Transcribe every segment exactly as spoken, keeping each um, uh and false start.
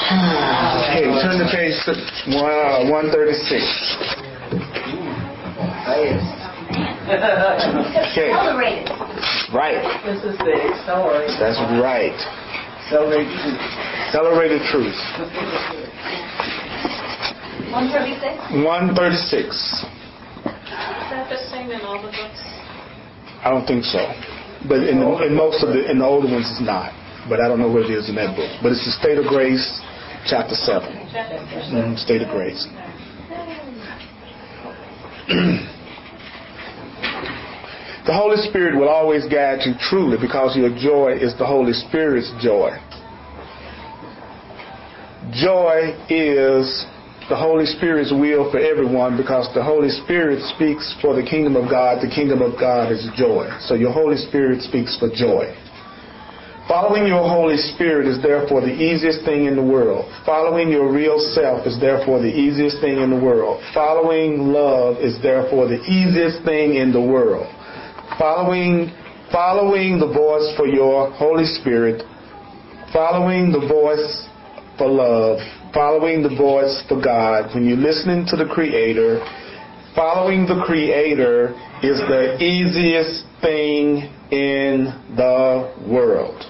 Okay, turn to page one thirty-six. Okay. Right. This is the accelerated. That's right. Accelerated truth. Accelerated truth. one thirty-six? one thirty-six. Is that the same in all the books? I don't think so. But in, the, in most of the in the older ones it's not. But I don't know what it is in that book. But it's the State of Grace, chapter seven. Mm-hmm, State of Grace. The Holy Spirit will always guide you truly because your joy is the Holy Spirit's joy. Joy is the Holy Spirit's will for everyone because the Holy Spirit speaks for the kingdom of God. The kingdom of God is joy. So your Holy Spirit speaks for joy. Following your Holy Spirit is therefore the easiest thing in the world. Following your real self is therefore the easiest thing in the world. Following love is therefore the easiest thing in the world. Following, following the voice for your Holy Spirit, following the voice for love, following the voice for God, when you're listening to the Creator, following the Creator is the easiest thing in the world.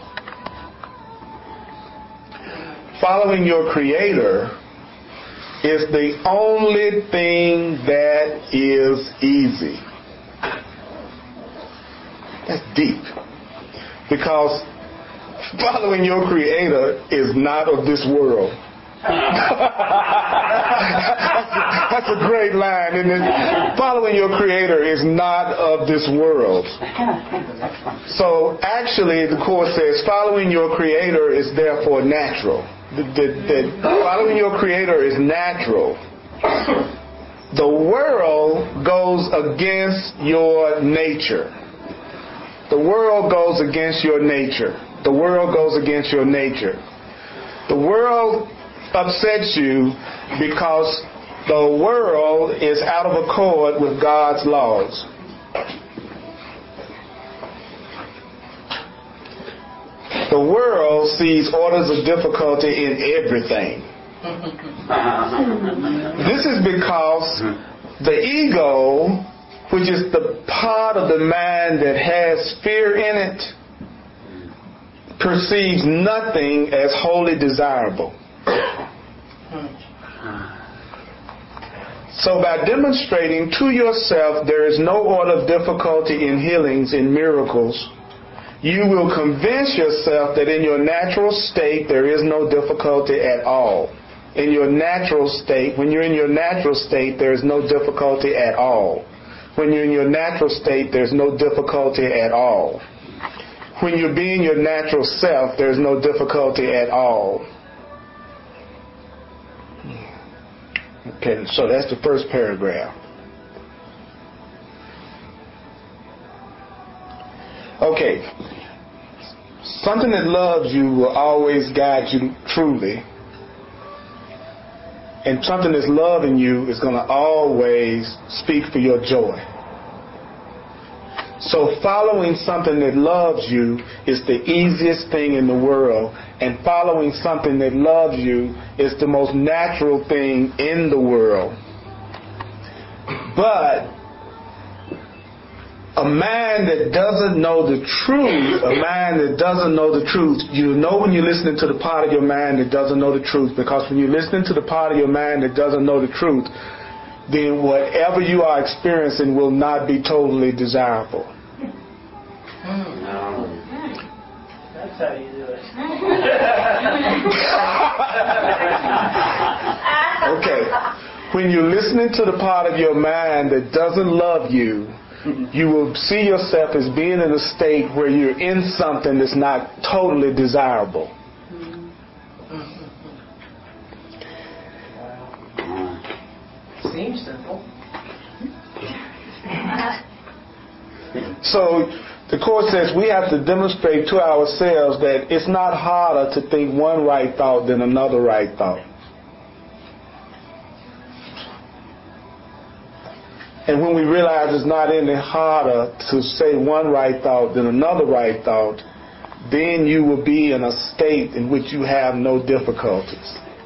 Following your Creator is the only thing that is easy. That's deep. Because following your Creator is not of this world. That's a great line, isn't it? Following your Creator is not of this world. So actually, the Course says following your Creator is therefore natural. The, the, the, following your Creator is natural. The world goes against your nature. The world goes against your nature. The world goes against your nature. The world upsets you because the world is out of accord with God's laws. The world sees orders of difficulty in everything. This is because the ego, which is the part of the mind that has fear in it, perceives nothing as wholly desirable. So by demonstrating to yourself there is no order of difficulty in healings, in miracles, you will convince yourself that in your natural state there is no difficulty at all. In your natural state, when you're in your natural state, there is no difficulty at all. When you're in your natural state, there's no difficulty at all. When you're being your natural self, there's no difficulty at all. Okay, so that's the first paragraph. Okay. Something that loves you will always guide you truly. And something that's loving you is going to always speak for your joy. So following something that loves you is the easiest thing in the world. And following something that loves you is the most natural thing in the world. But a mind that doesn't know the truth, a mind that doesn't know the truth, you know when you're listening to the part of your mind that doesn't know the truth, because when you're listening to the part of your mind that doesn't know the truth, then whatever you are experiencing will not be totally desirable. No. That's how you do it. Okay. When you're listening to the part of your mind that doesn't love you, you will see yourself as being in a state where you're in something that's not totally desirable. Seems simple. So the Course says we have to demonstrate to ourselves that it's not harder to think one right thought than another right thought. And when we realize it's not any harder to say one right thought than another right thought, then you will be in a state in which you have no difficulties.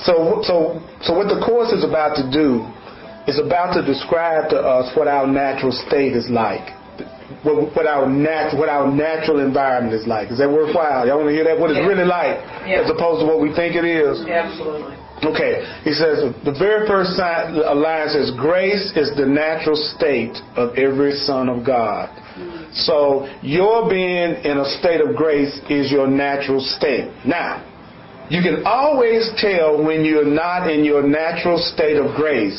So, so, so what the course is about to do is about to describe to us what our natural state is like. What, what our nat, what our natural environment is like. Is that worthwhile? Y'all want to hear that? What it's Yeah. really like, Yeah. as opposed to what we think it is. Absolutely. Okay. He says the very first sign, line says, grace is the natural state of every son of God. So your being in a state of grace is your natural state. Now, you can always tell when you're not in your natural state of grace.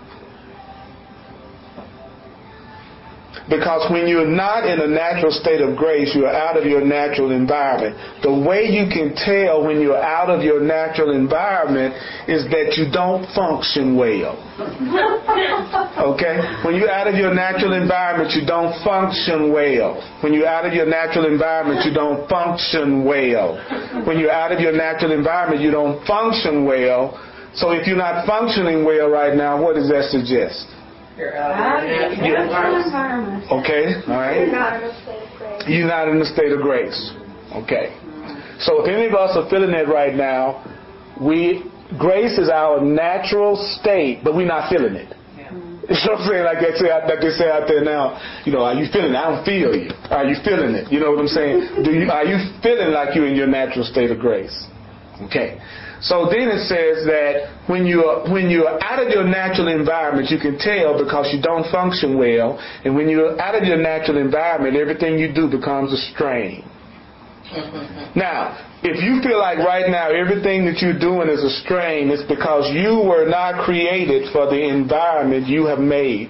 Because when you're not in a natural state of grace, you're out of your natural environment. The way you can tell when you're out of your natural environment is that you don't function well. Okay? When you're out of your natural environment, you don't function well. When you're out of your natural environment, you don't function well. When you're out of your natural environment, you don't function well. So if you're not functioning well right now, what does that suggest? You're out of your natural environment. Okay, all right. You're not in a state of grace. You're not in a state of grace. Okay. So if any of us are feeling it right now, we grace is our natural state, but we're not feeling it. Yeah. You know what I'm saying? Like they say, like they say out there now, you know, are you feeling it? I don't feel you. Are you feeling it? You know what I'm saying? Do you are you feeling like you're in your natural state of grace? Okay. So then it says that when you're when you're out of your natural environment, you can tell because you don't function well. And when you're out of your natural environment, everything you do becomes a strain. Now, if you feel like right now everything that you're doing is a strain, it's because you were not created for the environment you have made.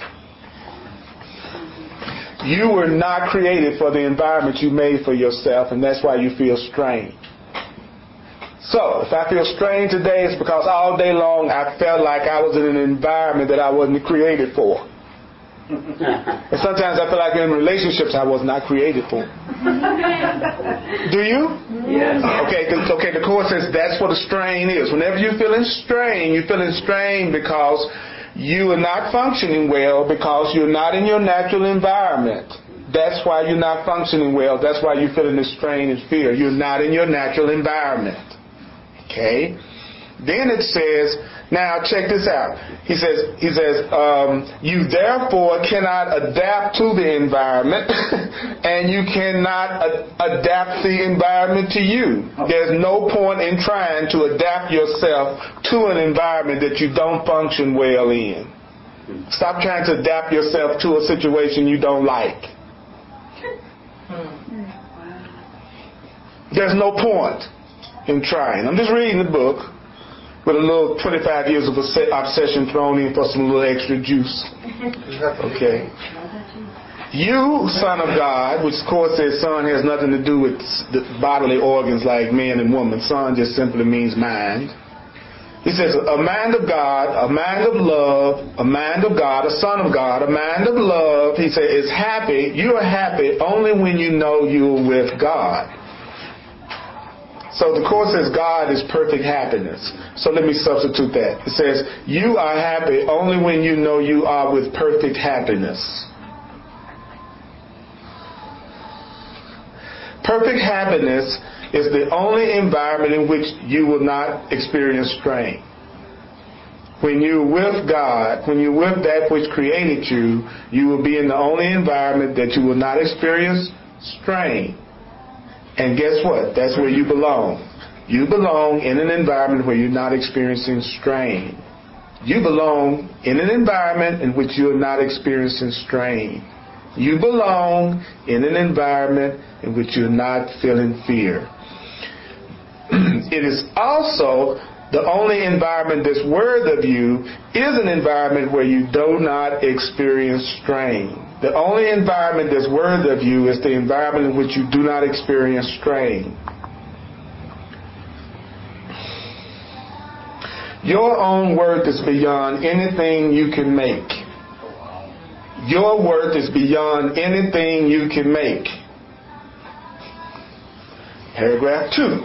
You were not created for the environment you made for yourself, and that's why you feel strained. So, if I feel strained today, it's because all day long I felt like I was in an environment that I wasn't created for. And sometimes I feel like in relationships I was not created for. Do you? Yes. Okay, the, okay, the Course says that's what a strain is. Whenever you're feeling strain, you're feeling strain because you are not functioning well because you're not in your natural environment. That's why you're not functioning well. That's why you're feeling this strain and fear. You're not in your natural environment. Okay. Then it says, now check this out. He says, he says, um, you therefore cannot adapt to the environment, and you cannot a- adapt the environment to you. There's no point in trying to adapt yourself to an environment that you don't function well in. Stop trying to adapt yourself to a situation you don't like. There's no point in trying. I'm just reading the book with a little twenty-five years of obsession thrown in for some little extra juice. Okay. You, son of God, which of course says son has nothing to do with the bodily organs like man and woman. Son just simply means mind. He says, a mind of God, a mind of love, a mind of God, a son of God, a mind of love, he said, is happy. You are happy only when you know you're with God. So the Course says God is perfect happiness. So let me substitute that. It says, you are happy only when you know you are with perfect happiness. Perfect happiness is the only environment in which you will not experience strain. When you're with God, when you're with that which created you, you will be in the only environment that you will not experience strain. And guess what? That's where you belong. You belong in an environment where you're not experiencing strain. You belong in an environment in which you're not experiencing strain. You belong in an environment in which you're not feeling fear. It is also the only environment that's worthy of you is an environment where you do not experience strain. The only environment that's worthy of you is the environment in which you do not experience strain. Your own worth is beyond anything you can make. Your worth is beyond anything you can make. Paragraph two.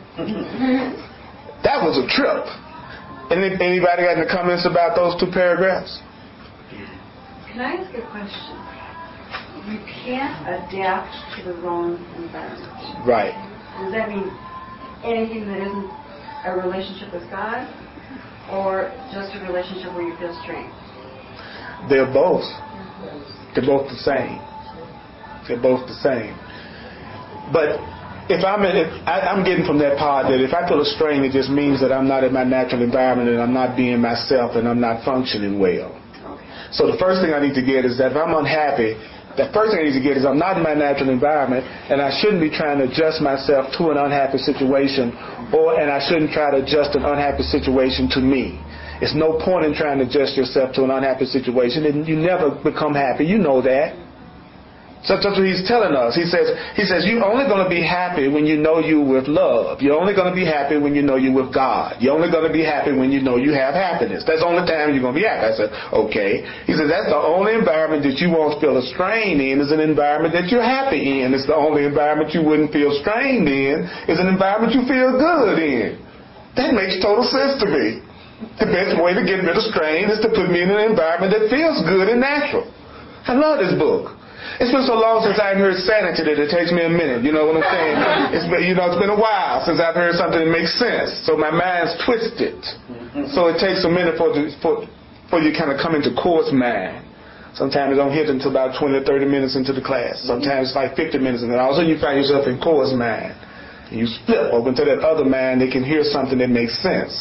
That was a trip. Any, anybody got any comments about those two paragraphs? Can I ask a question? You can't adapt to the wrong environment. Right. Does that mean anything that isn't a relationship with God or just a relationship where you feel strained? They're both. They're both the same. They're both the same. But if I'm in, if I, I'm getting from that part that if I feel a strain, it just means that I'm not in my natural environment and I'm not being myself and I'm not functioning well. So the first thing I need to get is that if I'm unhappy, the first thing I need to get is I'm not in my natural environment and I shouldn't be trying to adjust myself to an unhappy situation, or and I shouldn't try to adjust an unhappy situation to me. It's no point in trying to adjust yourself to an unhappy situation, and you never become happy. You know that. So that's what he's telling us. He says, he says, you're only going to be happy when you know you're with love. You're only going to be happy when you know you're with God. You're only going to be happy when you know you have happiness. That's the only time you're going to be happy. I said, okay. He says, that's the only environment that you won't feel a strain in is an environment that you're happy in. It's the only environment you wouldn't feel strained in is an environment you feel good in. That makes total sense to me. The best way to get rid of strain is to put me in an environment that feels good and natural. I love this book. It's been so long since I've heard sanity that it takes me a minute. You know what I'm saying? It's been, you know, it's been a while since I've heard something that makes sense. So my mind's twisted. So it takes a minute for for for you kind of come into course mind. Sometimes it don't hit until about twenty or thirty minutes into the class. Sometimes it's like fifty minutes, and then all of a sudden you find yourself in course mind. And you flip over to that other mind that can hear something that makes sense.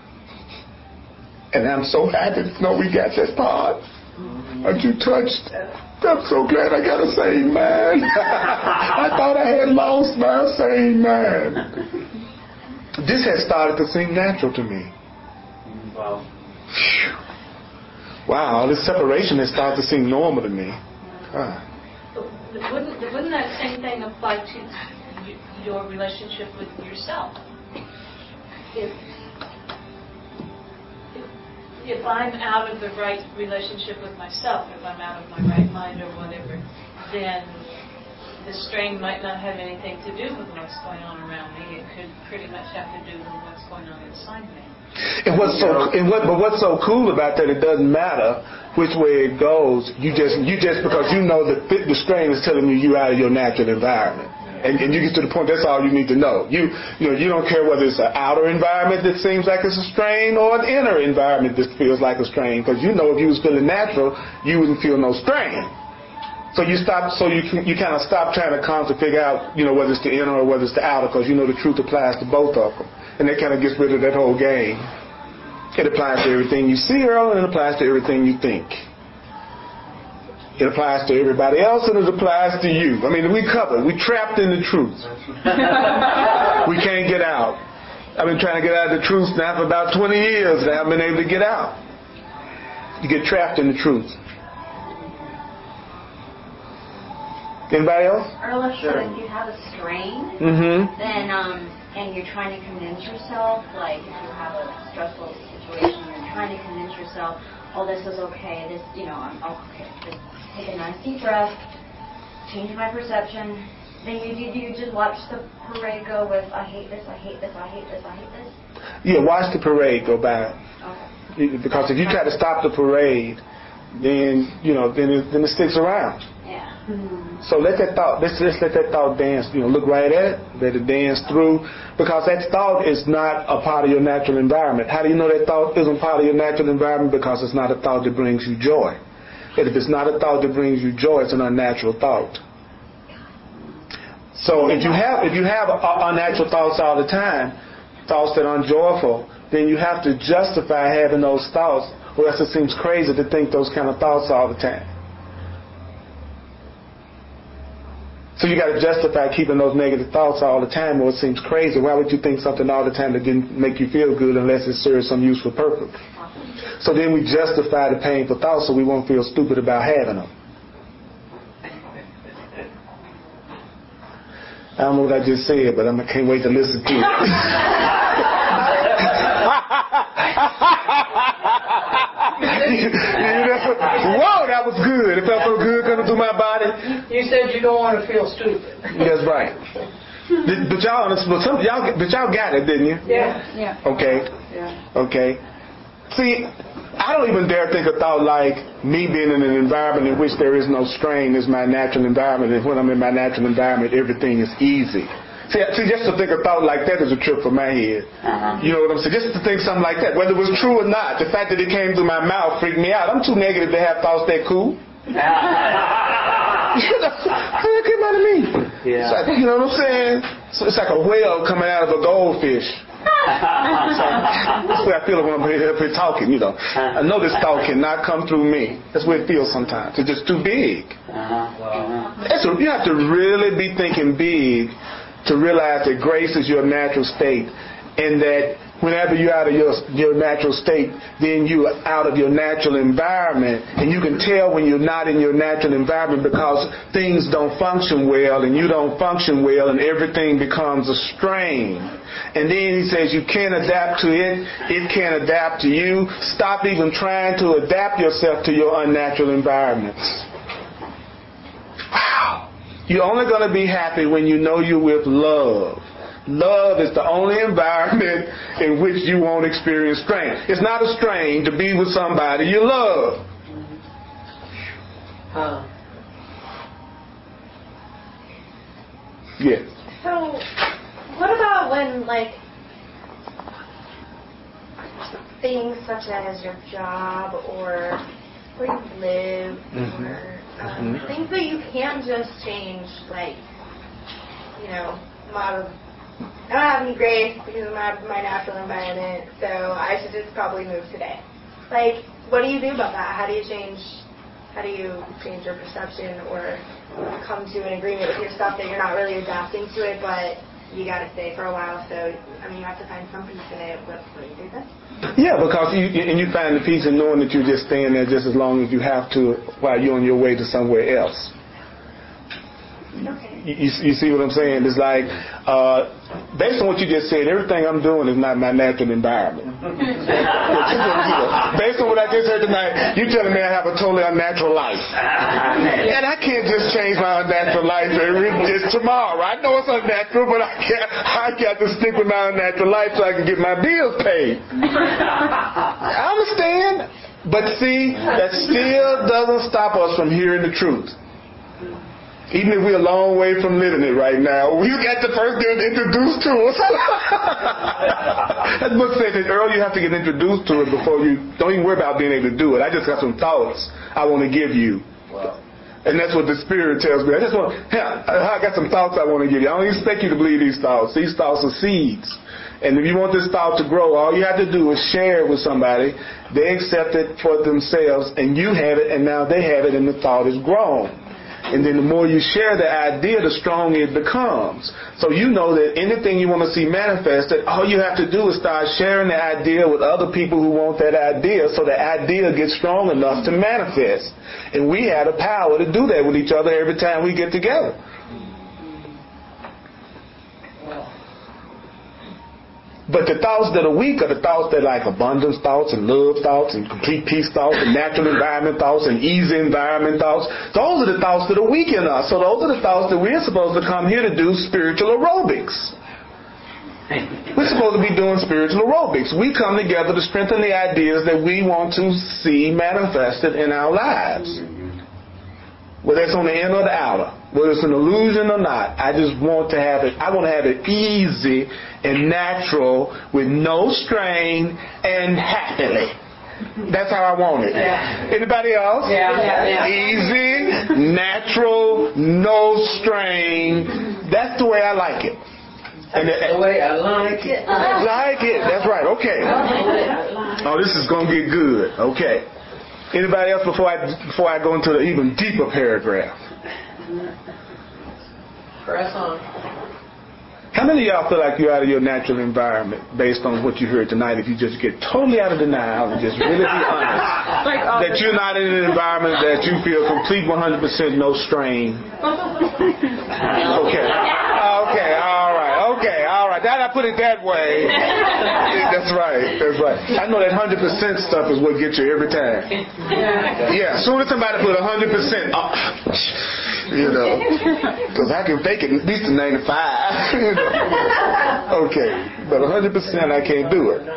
And I'm so happy to know we got that part. Aren't you touched? I'm so glad I got a sane mind. I thought I had lost my sane mind. This has started to seem natural to me. Wow. Wow, this separation has started to seem normal to me. Huh. Wouldn't, wouldn't that same thing apply to your relationship with yourself? If If I'm out of the right relationship with myself, if I'm out of my right mind or whatever, then the strain might not have anything to do with what's going on around me. It could pretty much have to do with what's going on inside me. And what's so and what but what's so cool about that? It doesn't matter which way it goes. You just you just because you know that the strain is telling you you're out of your natural environment. And, and you get to the point, that's all you need to know. You you know, you don't care whether it's an outer environment that seems like it's a strain or an inner environment that feels like a strain, because you know if you was feeling natural, you wouldn't feel no strain. So you stop. So you you kind of stop trying to constantly figure out, you know, whether it's the inner or whether it's the outer, because you know the truth applies to both of them, and that kind of gets rid of that whole game. It applies to everything you see, Earl, and it applies to everything you think. It applies to everybody else, and it applies to you. I mean, we covered. We trapped in the truth. We can't get out. I've been trying to get out of the truth now for about twenty years, and I haven't been able to get out. You get trapped in the truth. Anybody else? Earl, if Sure. if you have a strain, Mm-hmm. then um, and you're trying to convince yourself, like if you have a stressful situation, you're trying to convince yourself, oh, this is okay. This, you know, I'm okay. Just take a nice deep breath, change my perception. Then you you, you just watch the parade go with I hate this, I hate this, I hate this, I hate this. Yeah, watch the parade go by. Okay. Because if you try to stop the parade, then you know, then it, then it sticks around. Yeah. So let that thought, let's just let that thought dance, you know, look right at it, let it dance through, because that thought is not a part of your natural environment. How do you know that thought isn't part of your natural environment? Because it's not a thought that brings you joy. And if it's not a thought that brings you joy, it's an unnatural thought. So if you have if you have unnatural thoughts all the time, thoughts that aren't joyful, then you have to justify having those thoughts, or else it seems crazy to think those kind of thoughts all the time. So you got to justify keeping those negative thoughts all the time, or it seems crazy. Why would you think something all the time that didn't make you feel good unless it serves some useful purpose? So then we justify the painful thoughts so we won't feel stupid about having them. I don't know what I just said, but I can't wait to listen to it. Whoa, that was good. It felt so good coming through my body. You said you don't want to feel stupid. That's right. But y'all, but some, y'all, but y'all got it, didn't you? Yeah. Yeah. Okay. Yeah. Okay. See, I don't even dare think a thought like me being in an environment in which there is no strain is my natural environment, and when I'm in my natural environment, everything is easy. See, see, just to think a thought like that is a trip for my head. Uh-huh. You know what I'm saying? Just to think something like that, whether it was true or not, the fact that it came through my mouth freaked me out. I'm too negative to have thoughts that cool. You know, how that came out of me? Yeah. It's like, you know what I'm saying? So it's like a whale coming out of a goldfish. So, that's the way I feel when I'm here, here talking, you know. I know this thought cannot come through me. That's the way it feels sometimes. It's just too big. Uh-huh. That's a, you have to really be thinking big to realize that grace is your natural state, and that whenever you're out of your your natural state, then you're out of your natural environment, and you can tell when you're not in your natural environment because things don't function well, and you don't function well, and everything becomes a strain. And then he says you can't adapt to it, it can't adapt to you. Stop even trying to adapt yourself to your unnatural environments. Wow. You're only going to be happy when you know you're with love. Love is the only environment in which you won't experience strain. It's not a strain to be with somebody you love. Huh. Yes. So, what about when, like, things such as your job or where you live Mm-hmm. or um, mm-hmm. things that you can't just change, like, you know, my, I don't have any grace because of my, my natural environment, so I should just probably move today. Like, what do you do about that? How do you change, how do you change your perception or come to an agreement with yourself that you're not really adapting to it, but you got to stay for a while, so, I mean, you have to find some peace in it. What, what do you do then? Yeah, because you and you find the peace in knowing that you're just staying there just as long as you have to while you're on your way to somewhere else. Okay. You, you see what I'm saying? It's like, uh, based on what you just said, everything I'm doing is not my natural environment. Based on what I just heard tonight, you're telling me I have a totally unnatural life. And I can't just change my unnatural life every, just tomorrow. I know it's unnatural, but I can't, I got to stick with my unnatural life so I can get my bills paid. I understand. But see, that still doesn't stop us from hearing the truth. Even if we're a long way from living it right now, we got to first get introduced to us. That book says that early you have to get introduced to it before you, don't even worry about being able to do it. I just got some thoughts I want to give you. Wow. And that's what the Spirit tells me. I just want, yeah, I got some thoughts I want to give you. I don't expect you to believe these thoughts. These thoughts are seeds. And if you want this thought to grow, all you have to do is share it with somebody. They accept it for themselves, and you have it, and now they have it, and the thought is grown. And then the more you share the idea, the stronger it becomes. So you know that anything you want to see manifested, all you have to do is start sharing the idea with other people who want that idea, so the idea gets strong enough to manifest. And we have the power to do that with each other every time we get together. But the thoughts that are weak are the thoughts that are like abundance thoughts and love thoughts and complete peace thoughts and natural environment thoughts and easy environment thoughts. Those are the thoughts that are weak in us. So those are the thoughts that we're supposed to come here to do spiritual aerobics. We're supposed to be doing spiritual aerobics. We come together to strengthen the ideas that we want to see manifested in our lives. Whether it's on the inner or the outer, whether it's an illusion or not, I just want to have it, I want to have it easy and natural with no strain and happily. That's how I want it. Yeah. Anybody else? Yeah, yeah, yeah. Easy, natural, no strain. That's the way I like it. And That's the way I like it. Like it. That's right. Okay. Oh, this is going to get good. Okay. Anybody else before I before I go into the even deeper paragraph? Press on. How many of y'all feel like you're out of your natural environment based on what you heard tonight? If you just get totally out of denial and just really be honest, Like that you're not in an environment that you feel complete one hundred percent no strain. Okay. Okay. All right. Okay. All right. That I put it that way. That's right. That's right. I know that one hundred percent stuff is what gets you every time. Yeah. As soon as somebody put one hundred percent, oh, you know, because I can fake it at least a ninety-five. You know. Okay. But one hundred percent I can't do it.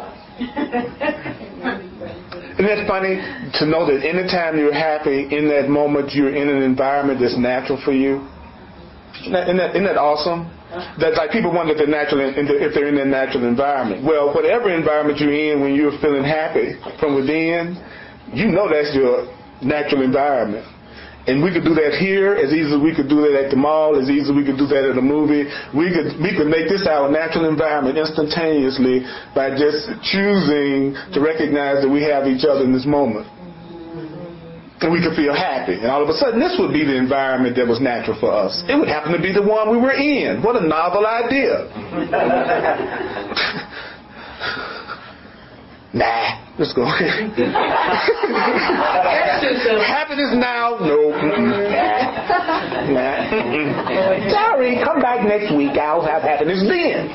Isn't that funny to know that anytime you're happy in that moment, you're in an environment that's natural for you? Isn't that, isn't that, isn't that awesome? That like people wonder if they're natural in, if they're in their natural environment. Well, whatever environment you're in, when you're feeling happy from within, you know that's your natural environment. And we could do that here as easy as we could do that at the mall, as easy as we could do that at a movie. We could we could make this our natural environment instantaneously by just choosing to recognize that we have each other in this moment. And we could feel happy. And all of a sudden, this would be the environment that was natural for us. It would happen to be the one we were in. What a novel idea. Nah, let's go. Happiness now? No. Nah. Mm-mm. Sorry, come back next week. I'll have happiness then.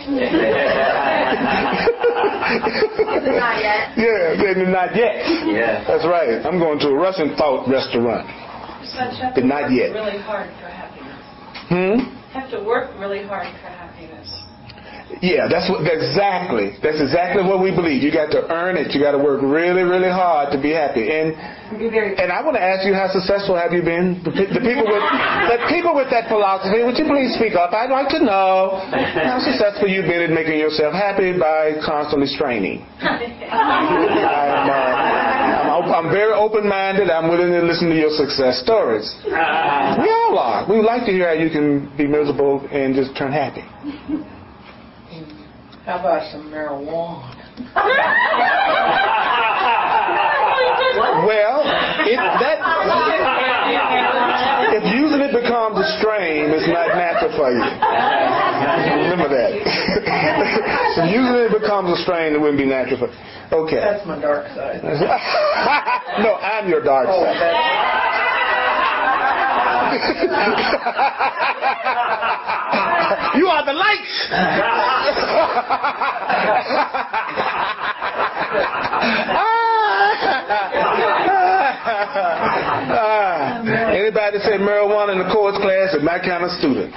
Not yet. Yeah, then not yet. Yeah. That's right. I'm going to a Russian thought restaurant. But you have But to not work yet. really hard for happiness. Hmm? You have to work really hard for happiness. Yeah, that's what exactly. That's exactly what we believe. You got to earn it. You got to work really, really hard to be happy. And and I want to ask you, how successful have you been? The, the people with the people with that philosophy, would you please speak up? I'd like to know how successful you've been in making yourself happy by constantly straining. I'm, uh, I'm, I'm very open-minded. I'm willing to listen to your success stories. We all are. We would like to hear how you can be miserable and just turn happy. How about some marijuana? Well, if that if using it becomes a strain, it's not natural for you. Remember that. If using it becomes a strain, it wouldn't be natural for you. Okay. That's my dark side. No, I'm your dark Oh, side. You are the light. uh, anybody say marijuana in the course class is my kind of student.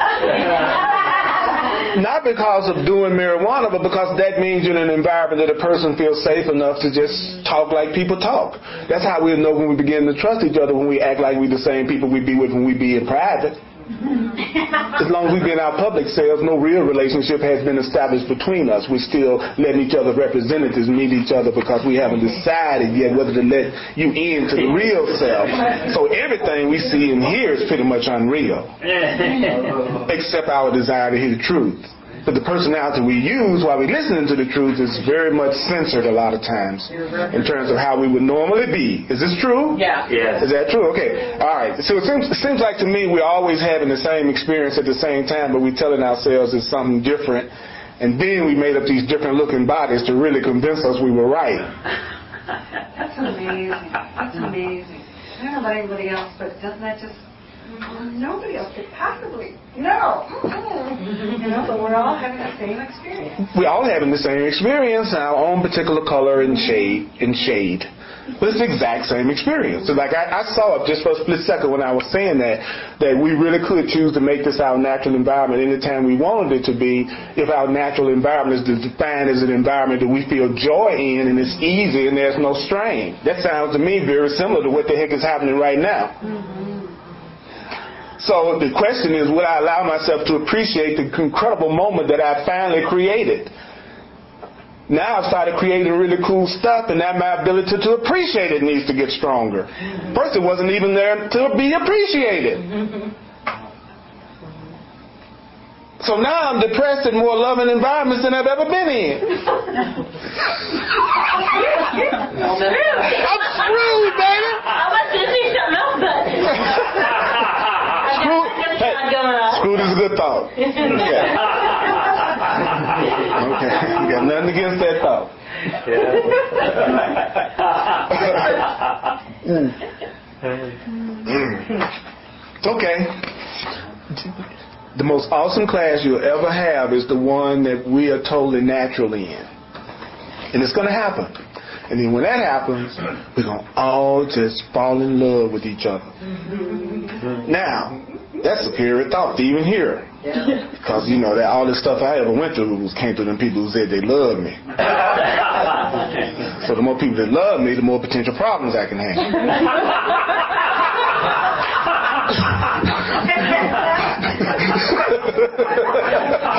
Not because of doing marijuana, but because that means you're in an environment that a person feels safe enough to just talk like people talk. That's how we'll know when we begin to trust each other, when we act like we're the same people we be with when we be in private. As long as we've been in our public selves, no real relationship has been established between us. We're still letting each other representatives meet each other because we haven't decided yet whether to let you into the real self. So everything we see and hear is pretty much unreal, except our desire to hear the truth. But the personality we use while we're listening to the truth is very much censored a lot of times in terms of how we would normally be. Is this true? Yeah. Yes. Is that true? Okay. All right. So it seems, it seems like to me we're always having the same experience at the same time, but we're telling ourselves it's something different. And then we made up these different looking bodies to really convince us we were right. That's amazing. That's amazing. I don't know about anybody else, but doesn't that just... Nobody else could possibly. No. Mm-hmm. You know, but we're all having the same experience. We're all having the same experience, our own particular color and shade and shade. But it's the exact same experience. So like I, I saw it just for a split second when I was saying that, that we really could choose to make this our natural environment anytime we wanted it to be, if our natural environment is defined as an environment that we feel joy in and it's easy and there's no strain. That sounds to me very similar to what the heck is happening right now. Mm-hmm. So the question is, would I allow myself to appreciate the incredible moment that I finally created? Now I've started creating really cool stuff, and now my ability to appreciate it needs to get stronger. First, it wasn't even there to be appreciated. So now I'm depressed in more loving environments than I've ever been in. I'm screwed, baby. I was going to say something else, but... Screwed, hey, screwed is a good thought. Okay. Okay. You got nothing against that thought. mm. Okay. The most awesome class you'll ever have is the one that we are totally natural in. And it's going to happen. And then when that happens, we're going to all just fall in love with each other. Mm-hmm. Now, that's superior thought to even hear. Yeah. Because, you know, that all the stuff I ever went through was came through them people who said they loved me. So the more people that love me, the more potential problems I can handle.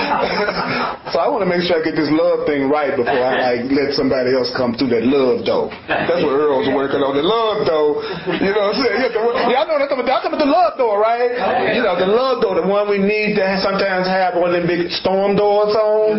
So I want to make sure I get this love thing right before I like let somebody else come through that love door. That's what Earl's working on, the love door. You know what I'm saying? Yeah, I know that's talking about the love door, right? You know, the love door, the one we need to have, sometimes have one of them big storm doors on.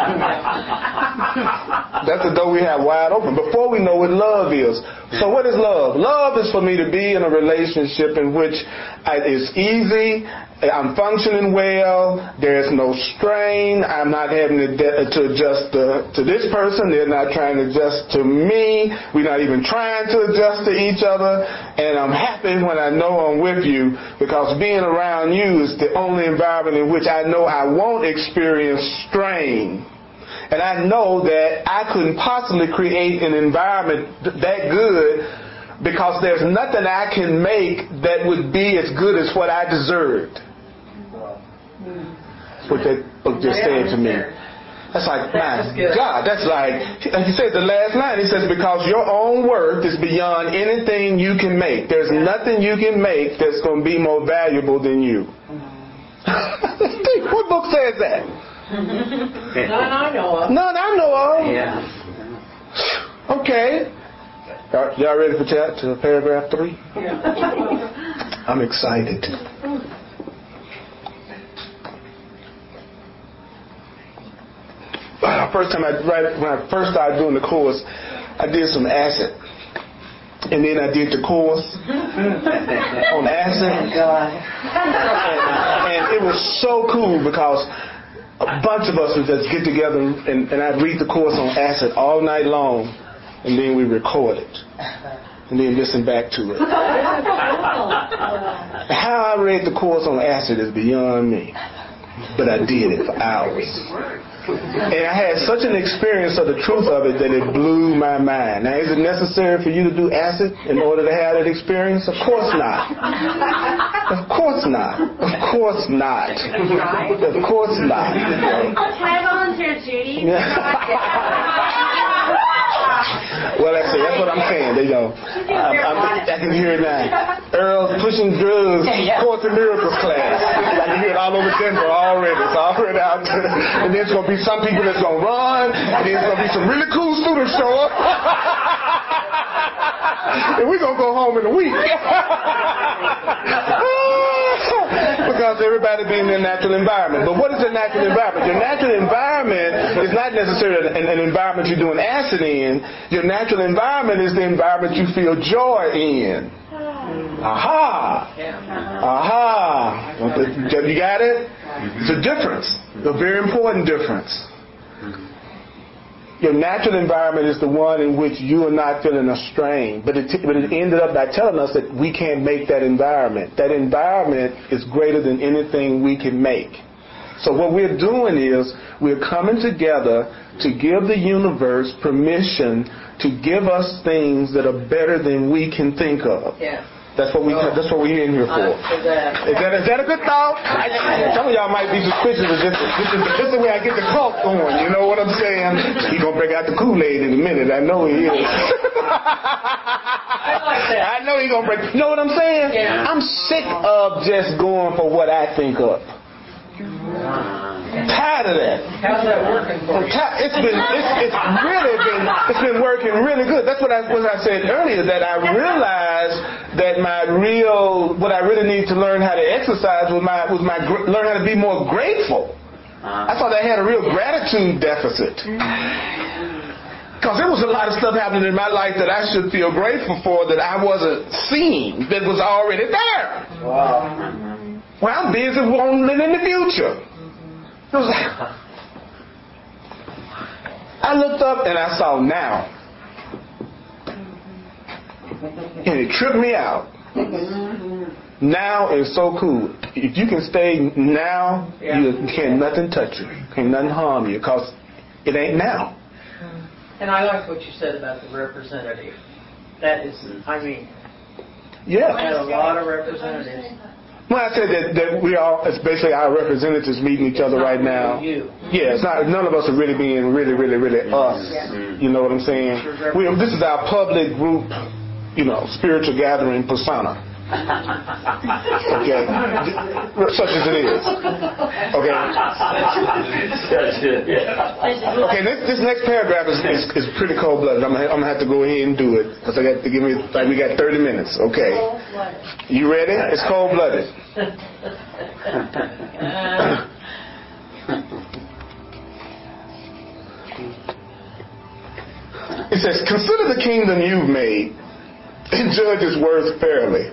That's the door we have wide open before we know what love is. So what is love? Love is for me to be in a relationship in which I, it's easy, I'm functioning well, there's no strain, I'm not having to, de- to adjust to, to this person, they're not trying to adjust to me, we're not even trying to adjust to each other, and I'm happy when I know I'm with you, because being around you is the only environment in which I know I won't experience strain. And I know that I couldn't possibly create an environment that good, because there's nothing I can make that would be as good as what I deserved. That's what that book just said to me. That's like, my God, that's like, he said the last line, he says, because your own worth is beyond anything you can make. There's nothing you can make that's going to be more valuable than you. What book says that? None I know of. None I know of. Yeah. Okay. Y'all, y'all ready for chat to paragraph three? Yeah. I'm excited. First time I right when I first started doing the course, I did some acid, and then I did the course on acid. Oh God. And, and it was so cool because a bunch of us would just get together and, and I'd read the course on acid all night long, and then we record it and then listen back to it. How I read the course on acid is beyond me, but I did it for hours. And I had such an experience of the truth of it that it blew my mind. Now, is it necessary for you to do acid in order to have that experience? Of course not. Of course not. Of course not. Of course not. Can I volunteer, Judy? Well, that's it. That's what I'm saying. They go. I'm, I'm, I can hear it now. Earl's pushing drugs, Course in Miracles class. I can hear it all over Denver already. It's already out there. And then it's going to be some people that's going to run. And then there's going to be some really cool students show up. And we're going to go home in a week. Because everybody be in their natural environment. But what is a natural environment? Your natural environment is not necessarily an, an environment you're doing acid in. Your natural environment is the environment you feel joy in. Aha! Aha! You got it? It's a difference. A very important difference. Your natural environment is the one in which you are not feeling a strain. But it, t- but it ended up by telling us that we can't make that environment. That environment is greater than anything we can make. So what we're doing is we're coming together to give the universe permission to give us things that are better than we can think of. Yeah. That's what we. That's what we're in here for. Is that is that a good thought? Some of y'all might be suspicious of this. This is, this is the way I get the cult going. You know what I'm saying? He's gonna break out the Kool-Aid in a minute. I know he is. I like that. I know he's gonna break. You know what I'm saying? Yeah. I'm sick of just going for what I think of. Tired of that. How's that working for you? It's been, it's, it's really been, it's been working really good. That's what I, what I said earlier, that I realized that my real, what I really need to learn how to exercise was my, was my, learn how to be more grateful. I thought I had a real gratitude deficit. Because there was a lot of stuff happening in my life that I should feel grateful for that I wasn't seeing, that was already there. Wow. Well, I'm busy wanting to live in the future. It was like, I looked up and I saw now. And it tripped me out. Now is so cool. If you can stay now, Yeah. you can't nothing touch you. Can't nothing harm you, because it ain't now. And I like what you said about the representative. That is, I mean, Yeah. I had a lot of representatives. Well, I said that, that we all, it's basically our representatives meeting each other right now. You. Yeah, it's not, none of us are really being really, really, really us. You know what I'm saying? We, this is our public group, you know, spiritual gathering persona. Okay? Such as it is. Okay? Okay, this, this next paragraph is, is, is pretty cold-blooded. I'm going to have to go ahead and do it because I got to give me, like, we got thirty minutes. Okay. You ready? It's cold-blooded. It says, consider the kingdom you've made and judge its worth fairly.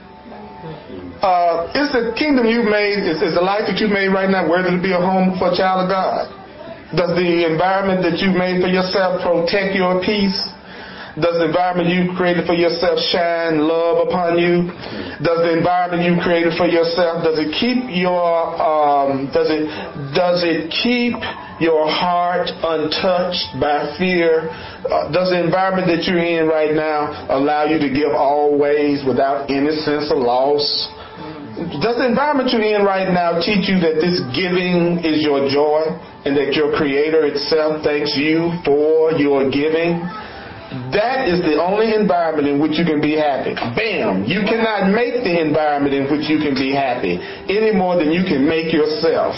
Uh, is the kingdom you've made, is, is the life that you've made right now worthy to be a home for a child of God? Does the environment that you've made for yourself protect your peace? Does the environment you created for yourself shine love upon you? Does the environment you created for yourself, does it keep your um, does it does it keep your heart untouched by fear? Uh, does the environment that you're in right now allow you to give always without any sense of loss? Does the environment you're in right now teach you that this giving is your joy and that your Creator itself thanks you for your giving? That is the only environment in which you can be happy. Bam! You cannot make the environment in which you can be happy any more than you can make yourself.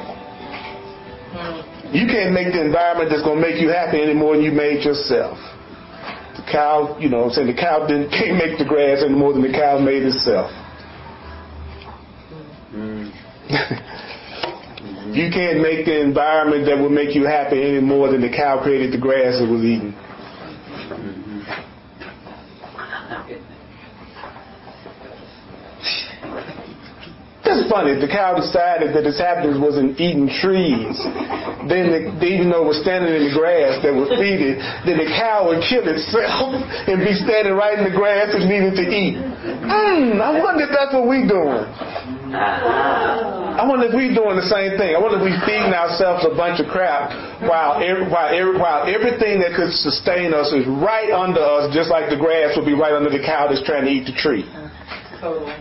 You can't make the environment that's going to make you happy any more than you made yourself. The cow, you know what I'm saying, the cow didn't, can't make the grass any more than the cow made itself. You can't make the environment that will make you happy any more than the cow created the grass it was eating. It's funny, if the cow decided that its happiness was in eating trees, then the, even though it was standing in the grass that would feed it, then the cow would kill itself and be standing right in the grass it needed to eat. Hmm, I wonder if that's what we're doing. I wonder if we're doing the same thing. I wonder if we're feeding ourselves a bunch of crap while every, while, every, while everything that could sustain us is right under us, just like the grass would be right under the cow that's trying to eat the tree. Totally.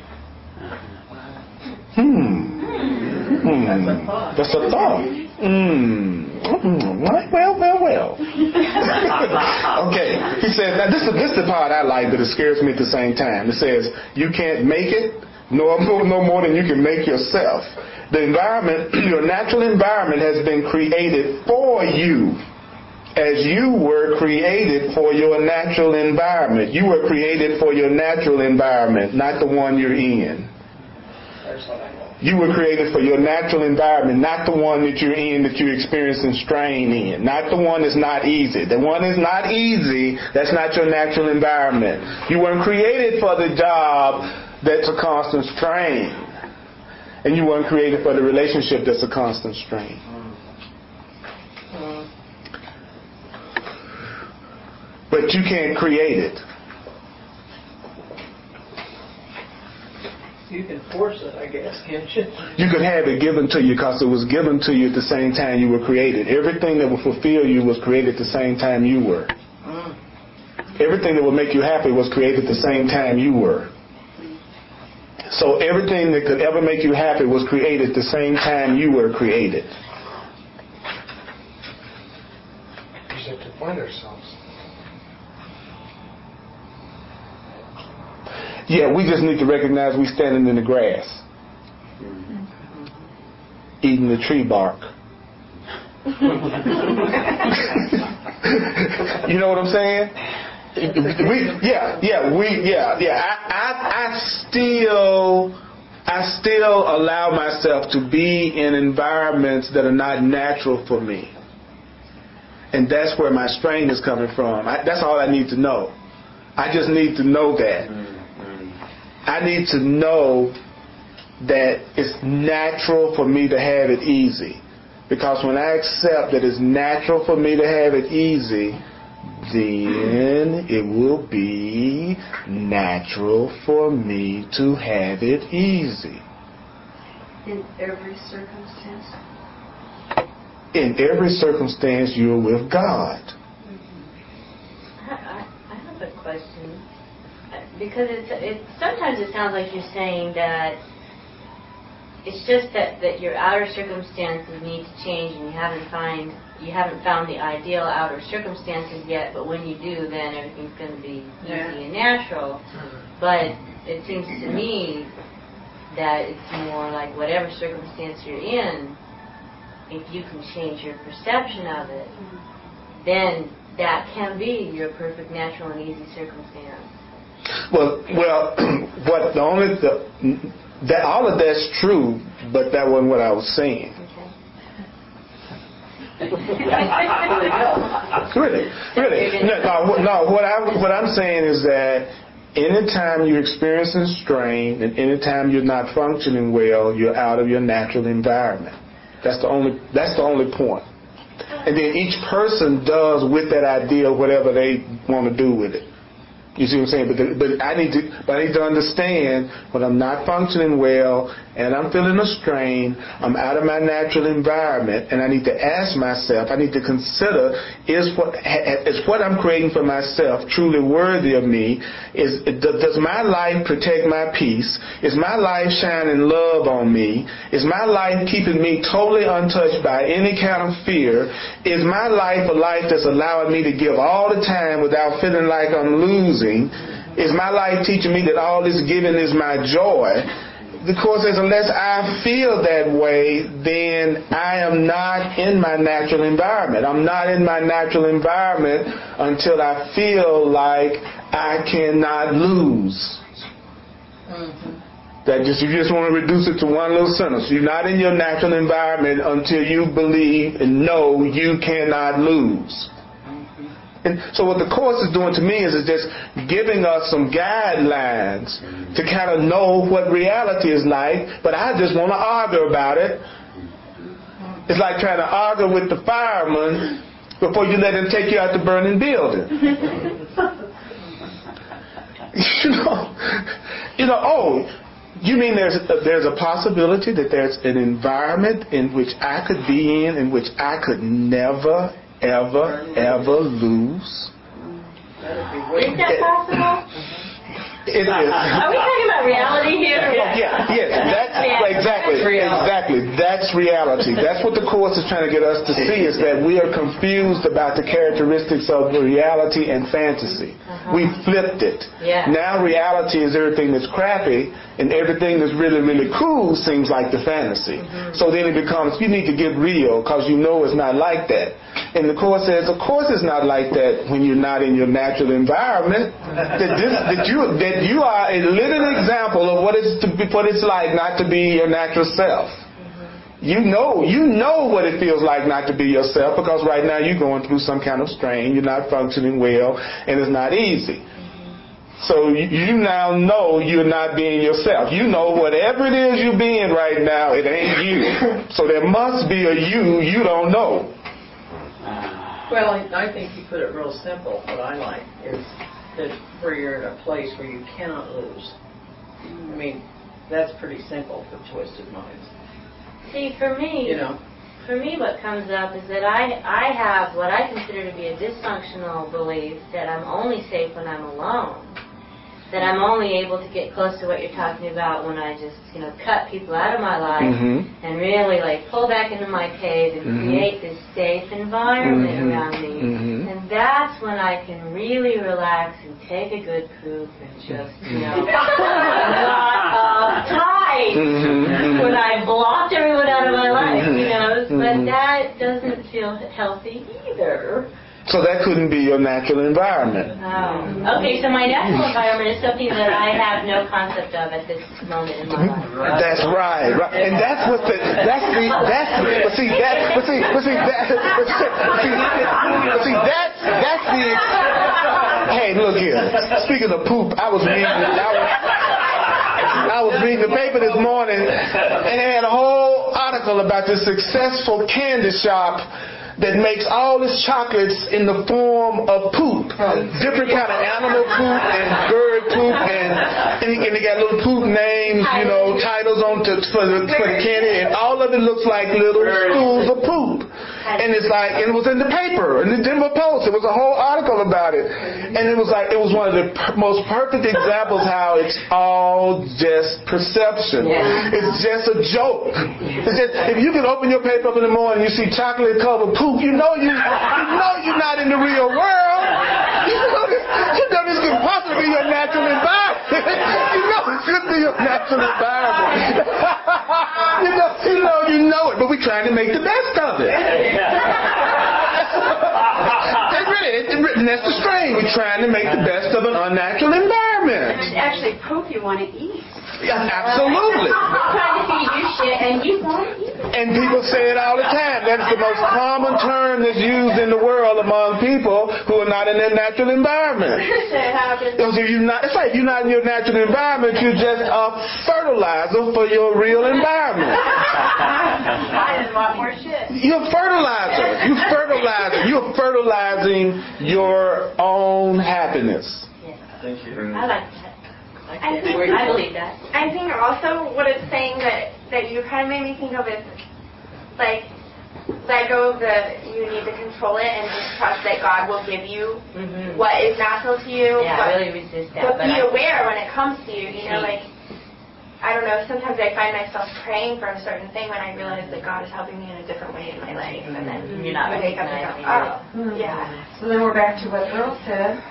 Hmm. Hmm. That's a thought. Hmm. Well, well, well. Okay. He said, now this is, this is the part I like, but it scares me at the same time. It says, you can't make it, no, no more than you can make yourself. The environment, your natural environment has been created for you, as you were created for your natural environment. You were created for your natural environment, not the one you're in. You were created for your natural environment, not the one that you're in that you're experiencing strain in. Not the one that's not easy. The one that's not easy, that's not your natural environment. You weren't created for the job that's a constant strain. And you weren't created for the relationship that's a constant strain. But you can't create it. You can force it, I guess, can't you? You could have it given to you because it was given to you at the same time you were created. Everything that will fulfill you was created at the same time you were. Mm. Everything that will make you happy was created at the same time you were. So everything that could ever make you happy was created at the same time you were created. We just have to find ourselves. Yeah, we just need to recognize we're standing in the grass, eating the tree bark. You know what I'm saying? We, yeah, yeah, we, yeah, yeah. I, I, I still, I still allow myself to be in environments that are not natural for me, and that's where my strain is coming from. I, that's all I need to know. I just need to know that. I need to know that it's natural for me to have it easy. Because when I accept that it's natural for me to have it easy, then it will be natural for me to have it easy. In every circumstance? In every circumstance, you're with God. I, I, I have a question. Because it's, it sometimes it sounds like you're saying that it's just that, that your outer circumstances need to change, and you haven't find you haven't found the ideal outer circumstances yet. But when you do, then everything's going to be easy yeah. and natural. But it seems to me that it's more like whatever circumstance you're in, if you can change your perception of it, then that can be your perfect, natural, and easy circumstance. Well, well, what the only the, that all of that's true, but that wasn't what I was saying. Okay. really, really. No, no, no. What I what I'm saying is that anytime you're experiencing strain and anytime you're not functioning well, you're out of your natural environment. That's the only. That's the only point. And then each person does with that idea whatever they want to do with it. You see what I'm saying? But, the, but I need to, but I need to understand when I'm not functioning well and I'm feeling a strain, I'm out of my natural environment, and I need to ask myself, I need to consider: is what is what I'm creating for myself truly worthy of me? Is does my life protect my peace? Is my life shining love on me? Is my life keeping me totally untouched by any kind of fear? Is my life a life that's allowing me to give all the time without feeling like I'm losing? Is my life teaching me that all this giving is my joy? The Course says unless I feel that way, then I am not in my natural environment. I'm not in my natural environment until I feel like I cannot lose. Mm-hmm. That just, you just want to reduce it to one little sentence. You're not in your natural environment until you believe and know you cannot lose. And so what the Course is doing to me is, is just giving us some guidelines to kind of know what reality is like, but I just want to argue about it. It's like trying to argue with the fireman before you let him take you out the burning building. you know, you know, oh, you mean there's a, there's a possibility that there's an environment in which I could be in, in which I could never ever, ever lose? Is that possible? It is. Are we talking about reality here? Yeah, yes, that's exactly, exactly. That's reality. That's what the Course is trying to get us to see, is that we are confused about the characteristics of reality and fantasy. Uh-huh. We flipped it. Yeah. Now reality is everything that's crappy, and everything that's really, really cool seems like the fantasy. Mm-hmm. So then it becomes, you need to get real, because you know it's not like that. And the Course says, of course it's not like that when you're not in your natural environment. That this, that you, that you are a living example of what it's to be, what it's like not to be your natural self. You know, you know what it feels like not to be yourself, because right now you're going through some kind of strain. You're not functioning well, and it's not easy. So you, you now know you're not being yourself. You know whatever it is you're being right now, it ain't you. So there must be a you you don't know. Well, I think you put it real simple. What I like is that where you're in a place where you cannot lose. I mean, that's pretty simple for twisted minds. See, for me, you know, for me, what comes up is that I I have what I consider to be a dysfunctional belief that I'm only safe when I'm alone. That I'm only able to get close to what you're talking about when I just, you know, cut people out of my life mm-hmm. and really, like, pull back into my cave and mm-hmm. create this safe environment mm-hmm. around me. Mm-hmm. And that's when I can really relax and take a good poop and just, you know, not uptight mm-hmm. when I blocked everyone out of my life, you know. Mm-hmm. But that doesn't feel healthy either. So that couldn't be your natural environment. Oh. Okay, so my natural environment is something that I have no concept of at this moment in my life. That's right, right. And that's what the that's the that's but see that but see but see that but see, but see that that's the hey, look here. Speaking of poop, I was reading I was I was reading the paper this morning, and it had a whole article about this successful candy shop that makes all its chocolates in the form of poop. Different kind of animal poop and bird poop, and, and, and they got little poop names, you know, titles on to, for, the, for the candy, and all of it looks like little schools of poop. And it's like, and it was in the paper, in the Denver Post. It was a whole article about it. And it was like, it was one of the per- most perfect examples how it's all just perception. Yeah. It's just a joke. It's just, if you can open your paper up in the morning and you see chocolate covered poop, you know you, you know you're not in the real world. You know this, you know this could possibly be your natural environment. You know it should be your natural environment. you know, you know, you know it, but we're trying to make the best of it. That's really, it, it, that's the strain. We're trying to make the best of an unnatural environment. And actually proof you want to eat. Yeah, absolutely. They're trying to feed you shit, and you want to eat it. And people say it all the time. That's the most common term that's used in the world among people who are not in their natural environment. It happens. Because if you're not, it's like you're not in your natural environment. You're just a fertilizer for your real environment. I just want more shit. You're a fertilizer. You're fertilizer. You're fertilizing your own happiness. Thank you. I like that. I think, I believe that. I think also what it's saying that, that you kind of made me think of is like let go of the you need to control it and just trust that God will give you mm-hmm. what is natural to you. Yeah, but, I really resist that. But, but be I, aware when it comes to you. You know, like I don't know. Sometimes I find myself praying for a certain thing when I realize that God is helping me in a different way in my life, and then you're not I wake up and go, oh, mm-hmm. yeah. So then we're back to what Earl said.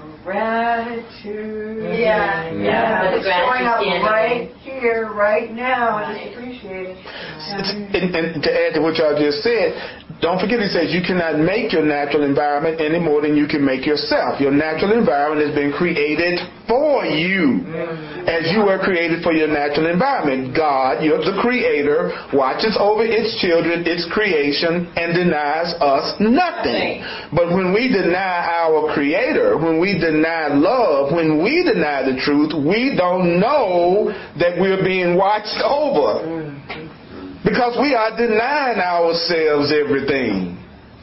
Gratitude. Yeah. Yeah. yeah. It's showing up right here, right now, and it's appreciated. And, and to add to what y'all just said, don't forget it says you cannot make your natural environment any more than you can make yourself. Your natural environment has been created for you as you were created for your natural environment. God, you're the creator, watches over its children, its creation, and denies us nothing. But when we deny our creator, when we deny love, when we deny the truth, we don't know that we're being watched over. Because we are denying ourselves everything.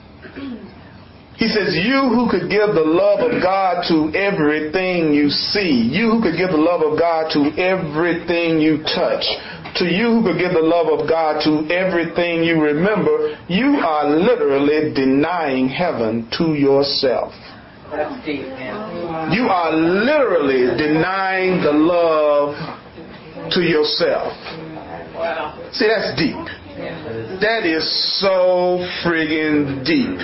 He says, you who could give the love of God to everything you see, you who could give the love of God to everything you touch, to you who could give the love of God to everything you remember, you are literally denying heaven to yourself. That's deep, man. You are literally denying the love to yourself. Wow. See, that's deep. That is so friggin' deep.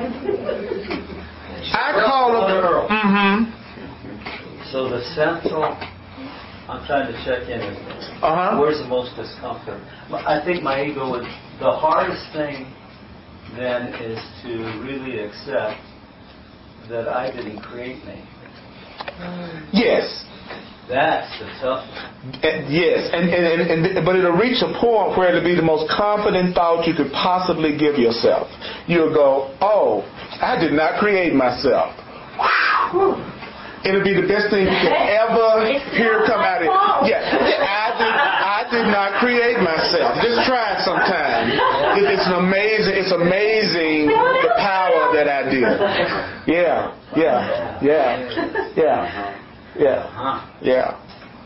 I call it. Mm-hmm. So the central, I'm trying to check in. Uh-huh. Where's the most discomfort? I think my ego would. The hardest thing then is to really accept that I didn't create me. Yes. That's the tough one. And yes, and, and, and, and but it'll reach a point where it'll be the most confident thought you could possibly give yourself. You'll go, oh, I did not create myself. Whew. It'll be the best thing you could ever hear come out of it. Yeah, I did, I did not create myself. Just try it sometime. It, it's an amazing, it's amazing the power that I did. Yeah, yeah, yeah, yeah. Yeah, yeah.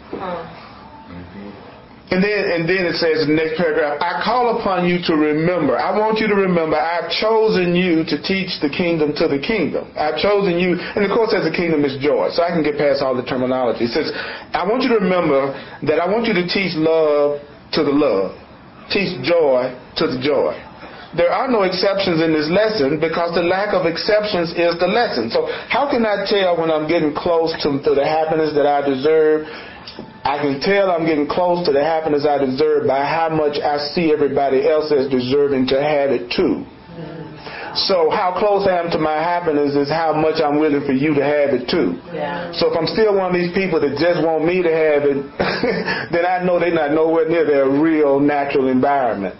And then, and then it says in the next paragraph, I call upon you to remember. I want you to remember, I've chosen you to teach the kingdom to the kingdom. I've chosen you, and of course, as the kingdom is joy, so I can get past all the terminology. It says, I want you to remember that I want you to teach love to the love, teach joy to the joy. There are no exceptions in this lesson because the lack of exceptions is the lesson. So how can I tell when I'm getting close to, to the happiness that I deserve? I can tell I'm getting close to the happiness I deserve by how much I see everybody else as deserving to have it too. So how close I am to my happiness is how much I'm willing for you to have it too. Yeah. So if I'm still one of these people that just want me to have it, then I know they're not nowhere near their real natural environment.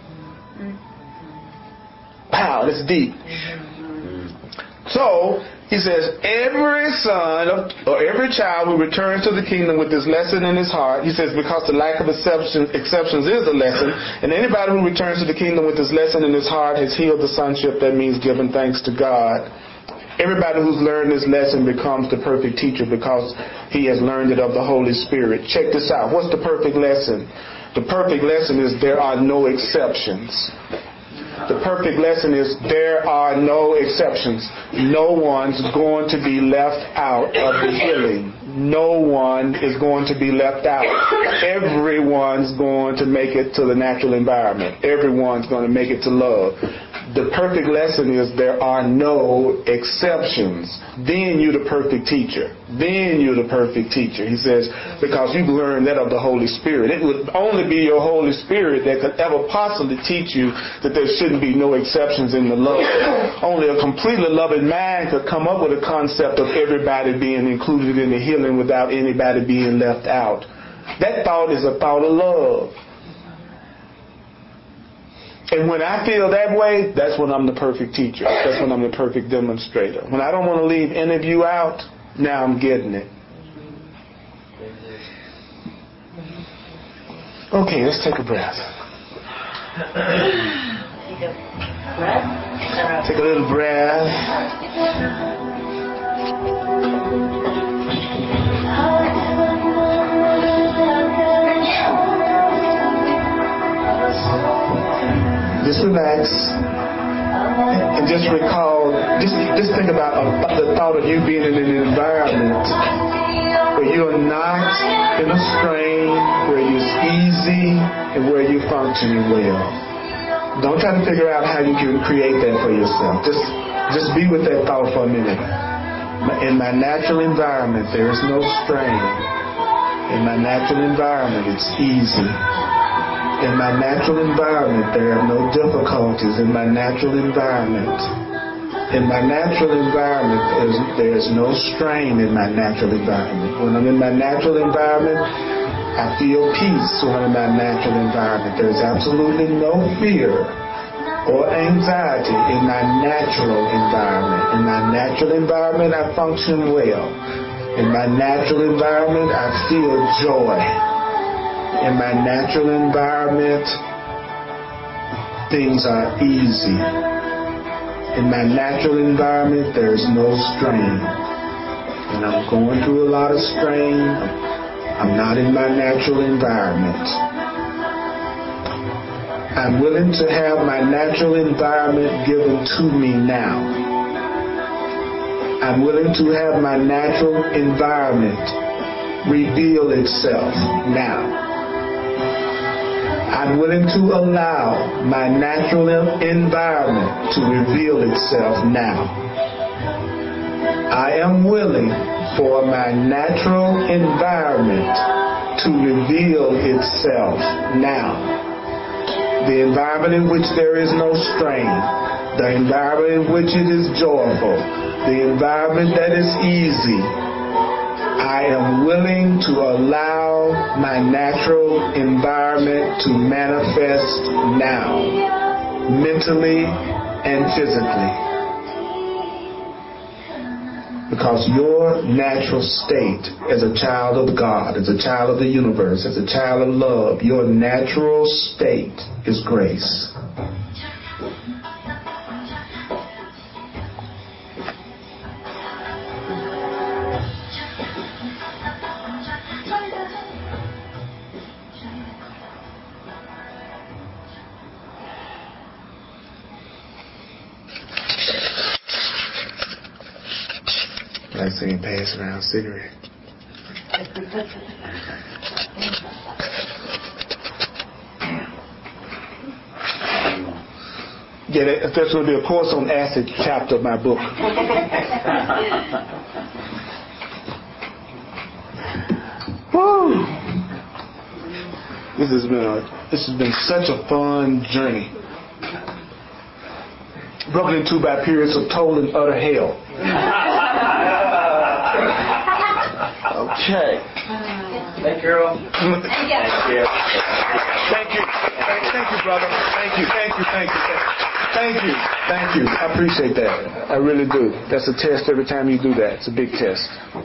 Wow, that's deep. So, he says, every son of, or every child who returns to the kingdom with this lesson in his heart, he says, because the lack of exception, exceptions is a lesson, and anybody who returns to the kingdom with this lesson in his heart has healed the sonship. That means giving thanks to God. Everybody who's learned this lesson becomes the perfect teacher because he has learned it of the Holy Spirit. Check this out. What's the perfect lesson? The perfect lesson is there are no exceptions. The perfect lesson is there are no exceptions. No one's going to be left out of the healing. No one is going to be left out. Everyone's going to make it to the natural environment. Everyone's going to make it to love. the perfect lesson is there are no exceptions. Then you're the perfect teacher. Then you're the perfect teacher. He says, because you've learned that of the Holy Spirit. It would only be your Holy Spirit that could ever possibly teach you that there shouldn't be no exceptions in the love. Only a completely loving mind could come up with a concept of everybody being included in the healing without anybody being left out. That thought is a thought of love. And when I feel that way, that's when I'm the perfect teacher. That's when I'm the perfect demonstrator. When I don't want to leave any of you out, now I'm getting it. Okay, let's take a breath. Take a breath. Take a little breath. Just relax and just recall, just just think about the thought of you being in an environment where you're not in a strain, where it's easy, and where you're functioning well. Don't try to figure out how you can create that for yourself. Just just be with that thought for a minute. In my natural environment, there is no strain. In my natural environment, it's easy. In my natural environment, there are no difficulties. In my natural environment, in my natural environment, there's, there's no strain in my natural environment. When I'm in my natural environment, I feel peace. When I'm in my natural environment, there's absolutely no fear or anxiety in my natural environment. In my natural environment, I function well. In my natural environment, I feel joy. In my natural environment, things are easy. In my natural environment, there's no strain. And I'm going through a lot of strain. I'm not in my natural environment. I'm willing to have my natural environment given to me now. I'm willing to have my natural environment reveal itself now. I'm willing to allow my natural environment to reveal itself now. I am willing for my natural environment to reveal itself now. The environment in which there is no strain, the environment in which it is joyful, the environment that is easy, I am willing to allow my natural environment to manifest now, mentally and physically. Because your natural state as a child of God, as a child of the universe, as a child of love, your natural state is grace. Like saying pass around cigarette. Yeah, there's going to be a course on acid chapter of my book. Woo! This has been a this has been such a fun journey. Broken into by periods of total and utter hell. Okay. Thank you, Earl. Thank you. Thank you. Thank you, brother. Thank you. Thank you. Thank you. Thank you. Thank you. I appreciate that. I really do. That's a test every time you do that. It's a big test.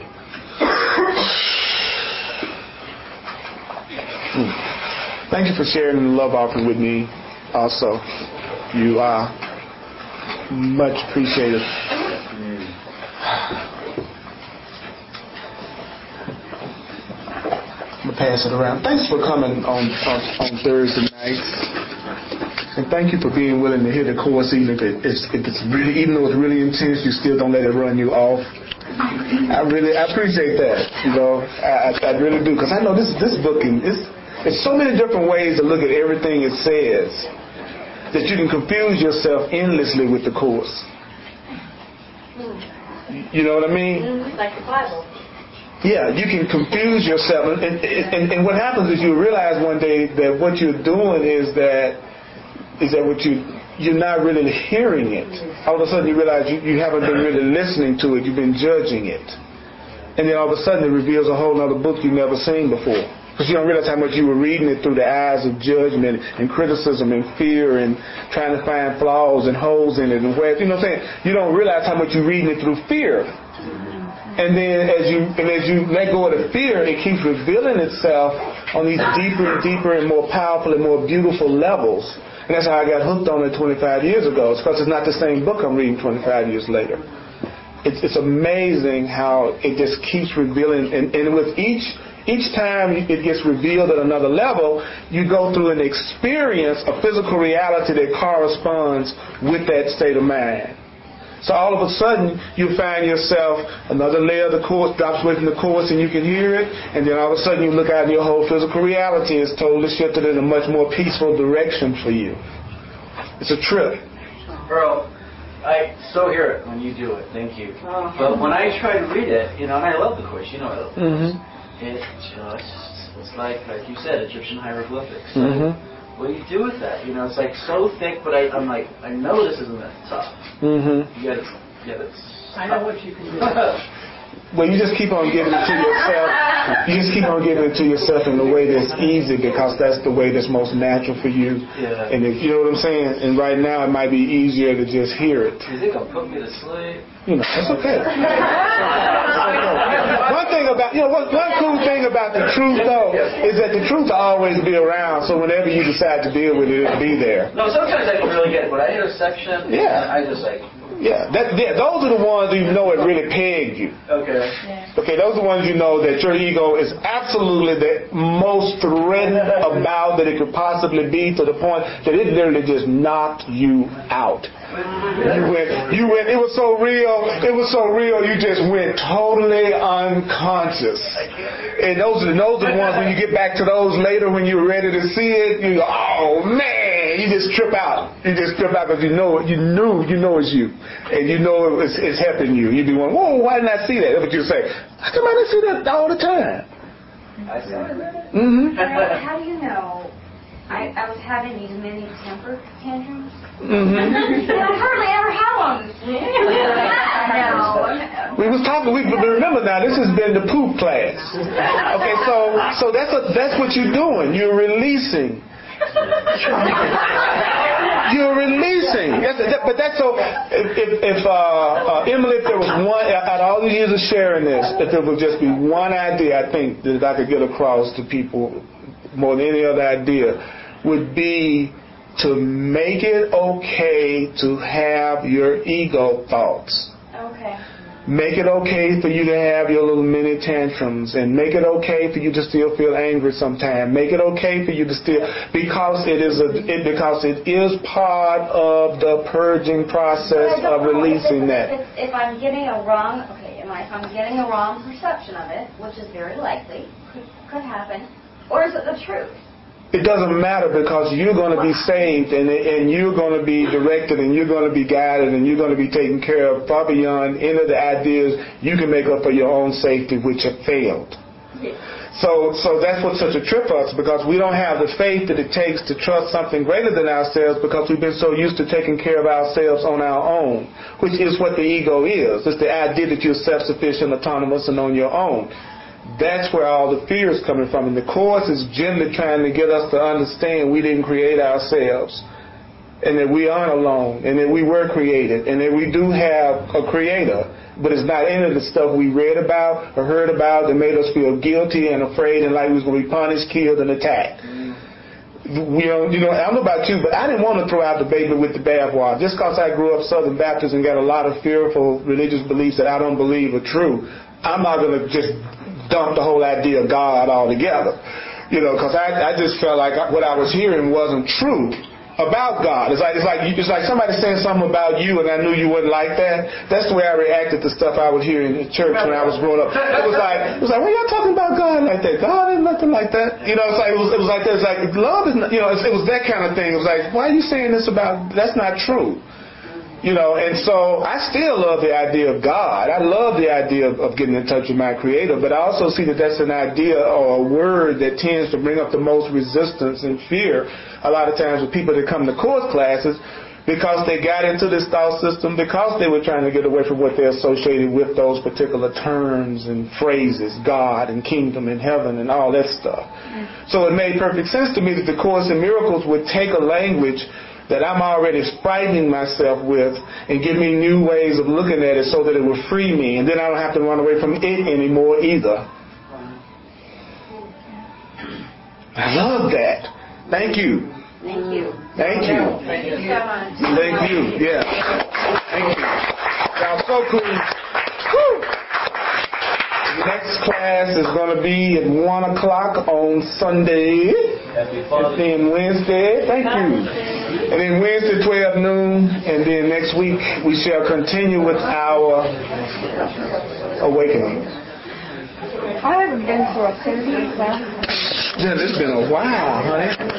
Thank you for sharing the love offering with me also. You are much appreciated. I'm going to pass it around. Thanks for coming on, on, on Thursday nights. And thank you for being willing to hear the course, even if, it, if, if it's really, even though it's really intense, you still don't let it run you off. I really, I appreciate that. You know, I, I really do, because I know this this book, and it's, it's so many different ways to look at everything it says. that you can confuse yourself endlessly with the Course. You know what I mean? Mm-hmm. Like the Bible. Yeah, you can confuse yourself. And, and, and what happens is you realize one day that what you're doing is that is that what you, you're not really hearing it. All of a sudden you realize you, you haven't been really listening to it. You've been judging it. And then all of a sudden it reveals a whole other book you've never seen before. Because you don't realize how much you were reading it through the eyes of judgment and criticism and fear and trying to find flaws and holes in it and where, you know what I'm saying? You don't realize how much you're reading it through fear. And then as you and as you let go of the fear, it keeps revealing itself on these deeper and deeper and more powerful and more beautiful levels. And that's how I got hooked on it twenty-five years ago. It's because it's not the same book I'm reading twenty-five years later. It's, it's amazing how it just keeps revealing. And, and with each each time it gets revealed at another level, you go through an experience, a physical reality that corresponds with that state of mind. So all of a sudden, you find yourself, another layer of the Course drops away from the Course and you can hear it, and then all of a sudden you look out and your whole physical reality is totally shifted in a much more peaceful direction for you. It's a trip. Earl, I so hear it when you do it. Thank you. But when I try to read it, you know, and I love the Course, you know I love the Course. Mm-hmm. It just, it's like, like you said, Egyptian hieroglyphics. So mm-hmm. What do you do with that? You know, it's like so thick, but I, I'm like, I know this isn't that tough. Mm-hmm. Yet it's, yet it's I know what you can do. Well, you just keep on giving it to yourself. You just keep on giving it to yourself in the way that's easy because that's the way that's most natural for you. Yeah. And if you know what I'm saying, and right now it might be easier to just hear it. You think I'll put me to sleep? You know, that's okay. One thing about, you know, one, one cool thing about the truth, though, is that the truth will always be around, so whenever you decide to deal with it, it'll be there. No, sometimes I can really get it. When I hit a section, yeah. I just like... Yeah, that, yeah, those are the ones you know it really pegged you. Okay. Yeah. Okay, those are the ones you know that your ego is absolutely the most threatened about that it could possibly be, to the point that it literally just knocked you out. You went, you went, it was so real, it was so real, you just went totally unconscious. And those are, those are the ones when you get back to those later when you're ready to see it, you go, oh man, you just trip out. You just trip out because you know it, you knew, you know it's you. And you know it's, it's helping you. You'd be wondering, whoa, why didn't I see that? That's what you say. How come I didn't see that all the time? I see it. Mm-hmm. How, how do you know I, I was having these mini temper tantrums? Mm-hmm. And I hardly ever have them. No. We was talking. We remember now. This has been the poop class. Okay, so so that's a, that's what you're doing. You're releasing. You're releasing. That's, that, but that's so. If, if, if uh, uh, Emily, if there was one out of all these years of sharing this, if there would just be one idea, I think that I could get across to people more than any other idea, would be to make it okay to have your ego thoughts. Okay. Make it okay for you to have your little mini tantrums, and make it okay for you to still feel angry sometimes. Make it okay for you to still, because it is a, it, because it is part of the purging process of releasing if that. If, if I'm getting a wrong, okay, if I'm getting a wrong perception of it, which is very likely, could, could happen, or is it the truth? It doesn't matter, because you're going to be saved, and and you're going to be directed, and you're going to be guided, and you're going to be taken care of far beyond any of the ideas you can make up for your own safety, which have failed. Yes. So so that's what's such a trip for us, because we don't have the faith that it takes to trust something greater than ourselves, because we've been so used to taking care of ourselves on our own, which is what the ego is. It's the idea that you're self-sufficient, autonomous, and on your own. That's where all the fear is coming from. And the Course is gently trying to get us to understand we didn't create ourselves, and that we aren't alone, and that we were created, and that we do have a creator. But it's not any of the stuff we read about or heard about that made us feel guilty and afraid and like we was going to be punished, killed, and attacked. You know, you know, I don't know about you, but I didn't want to throw out the baby with the bathwater. Just because I grew up Southern Baptist and got a lot of fearful religious beliefs that I don't believe are true, I'm not going to just dump the whole idea of God altogether. You know, because I, I just felt like what I was hearing wasn't true. about God. It's like it's like it's like somebody saying something about you, and I knew you wouldn't like that. That's the way I reacted to stuff I would hear in the church when I was growing up. It was like it was like, why y'all talking about God like that? God is nothing like that. You know, it's like it was it was like that. It's like love is not, you know, it was that kind of thing. It was like, why are you saying this about? That's not true. You know, and so I still love the idea of God. I love the idea of, of getting in touch with my Creator, but I also see that that's an idea or a word that tends to bring up the most resistance and fear a lot of times with people that come to course classes, because they got into this thought system, because they were trying to get away from what they associated with those particular terms and phrases, God and kingdom and heaven and all that stuff. So it made perfect sense to me that the Course in Miracles would take a language that I'm already frightening myself with and give me new ways of looking at it so that it will free me, and then I don't have to run away from it anymore either. I love that. Thank you. Thank you. Thank you. Thank you so much. Thank you. Yeah. Thank you. Y'all so cool. Woo. Next class is going to be at one o'clock on Sunday. And then Wednesday. Thank you. And then Wednesday, twelve noon. And then next week, we shall continue with our awakening. I haven't been to a Cindy class. Yeah, it's been a while, honey.